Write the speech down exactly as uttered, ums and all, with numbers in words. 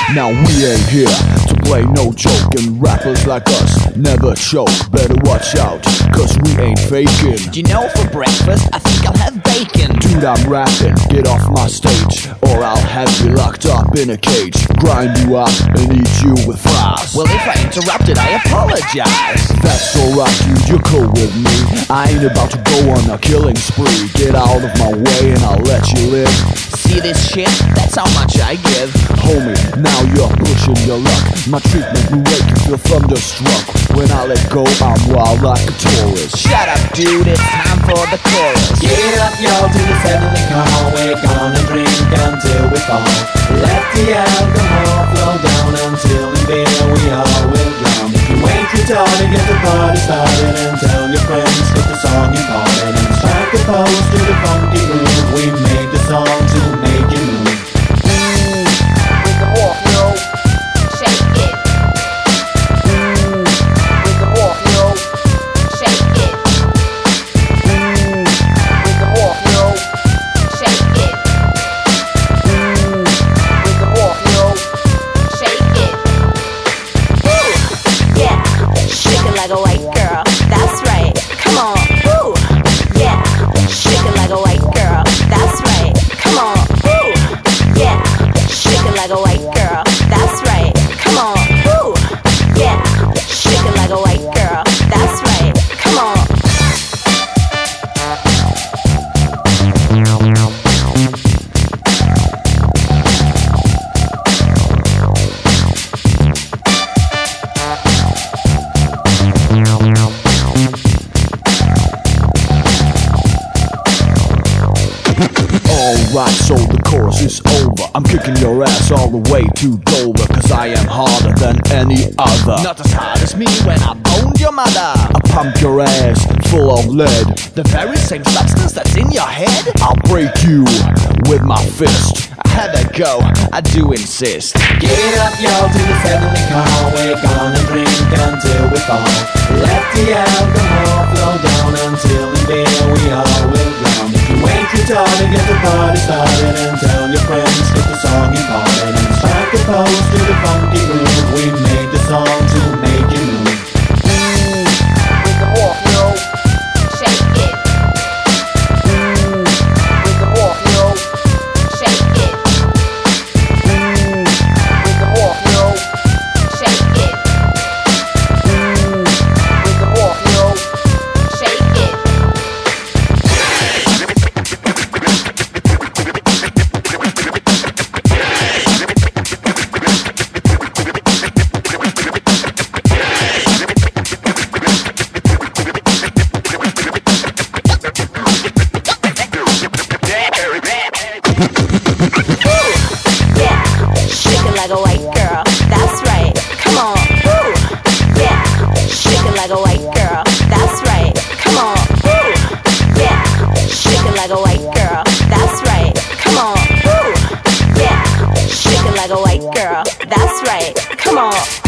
Now we ain't here to play no joke, and rappers like us never choke. Better watch out, cause we ain't faking. Do you know, for breakfast I think I'll have bacon. Dude, I'm rapping, get off my stage, or I'll have you locked up in a cage, grind you up and eat you with fries. Well, if I interrupted, I apologize. That's alright, dude, you're cool with me. I ain't about to go on a killing spree. Get out of my way and I'll let you live. See this shit? That's how much I give. Homie, now you're pushing your luck. My treatment will make you feel thunderstruck. When I let go, I'm wild like a tourist. Shut up, dude, it's time for the chorus. Get up, y'all, to the settling call. We're gonna drink until we fall. Let the alcohol flow down until in beer we all will drown. If you ain't retarded, get the party started and tell your friends, get the song important and strike a pose to the funky groove. We made the song to make you move. Mmm, with the walk, yo, shake it. Mmm, with the walk, yo, shake it. Mmm, with the walk, yo, shake it. Mmm, with the walk, yo, shake it. Ooh, yeah, shake it like a white girl. That's right. Come on. Ooh, yeah, shake it like a white girl. That's right. Come on. Ooh, yeah, shake it like a white girl. That's right. Come on. Ooh, yeah, shake it like a white girl. That's right. Come on. Alright, so the chorus is over. I'm kicking your ass all the way to Dover, cause I am harder than any other. Not as hard as me when I boned your mother. I pump your ass full of lead. The very same substance that's in your head. I'll break you with my fist. I had to go, I do insist. Get up, y'all, to the settling call. We're gonna drink until we fall. Let the alcohol flow down until in beer we all will drown. If you ain't retarded, get the party started and tell your friends, get the song important and strike a pose to the funky groove. We made the song to make you move. Mmm, with the walk, yo, shake it. Mmm, with the walk, yo, shake it. Mmm, with the walk, yo, shake it. Mmm, with the walk, yo, shake it. Like a white girl, that's right. Come on, ooh, yeah. Shake it like a white girl, that's right. Come on, ooh, yeah. Shake it like a white girl, that's right. Come on, ooh, yeah. Shake it like a white girl, that's right. Come on.